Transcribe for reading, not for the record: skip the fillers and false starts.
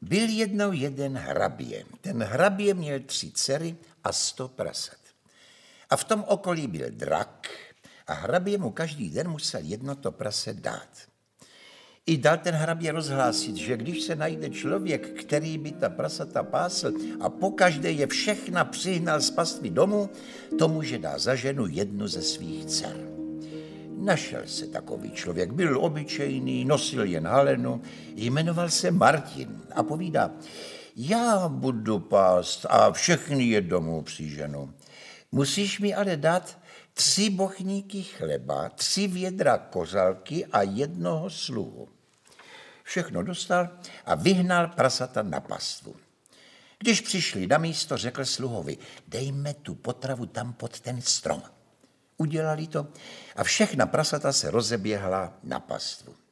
Byl jednou jeden hrabě. Ten hrabě měl 3 dcery a 100 prasat. A v tom okolí byl drak a hrabě mu každý den musel jedno to prase dát. I dal ten hrabě rozhlásit, že když se najde člověk, který by ta prasata pásl a pokaždé je všechna přihnal z pastvy domů, tomu že dá za ženu jednu ze svých dcer. Našel se takový člověk, byl obyčejný, nosil jen halenu, jmenoval se Martin a povídá, já budu pást a všechny je domů přiženu. Musíš mi ale dát 3 bochníky chleba, 3 vědra kořalky a 1 sluhu. Všechno dostal a vyhnal prasata na pastvu. Když přišli na místo, řekl sluhovi, dejme tu potravu tam pod ten strom. Udělali to a všechna prasata se rozeběhla na pastvu.